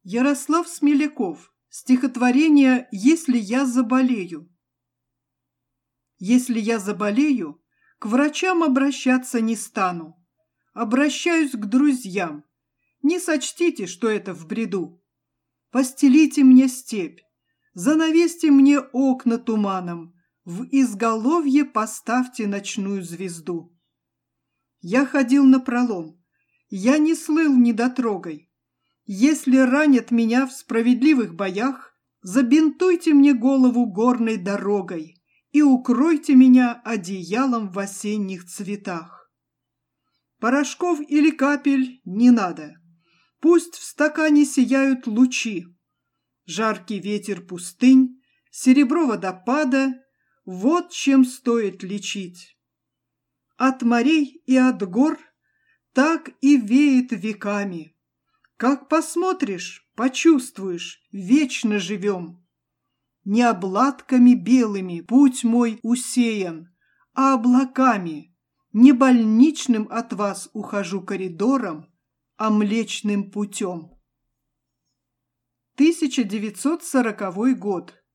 Ярослав Смеляков. Стихотворение «Если я заболею». Если я заболею, к врачам обращаться не стану. Обращаюсь к друзьям. Не сочтите, что это в бреду. Постелите мне степь, занавесьте мне окна туманом, в изголовье поставьте ночную звезду. Я ходил напролом, я не слыл недотрогой. Если ранят меня в справедливых боях, забинтуйте мне голову горной дорогой и укройте меня одеялом в осенних цветах. Порошков или капель не надо, пусть в стакане сияют лучи. Жаркий ветер пустынь, серебро водопада — вот чем стоит лечить. От морей и от гор так и веет веками. Как посмотришь, почувствуешь, вечно живем. Не обладками белыми путь мой усеян, а облаками. Не больничным от вас ухожу коридором, а Млечным путем. 1940 год.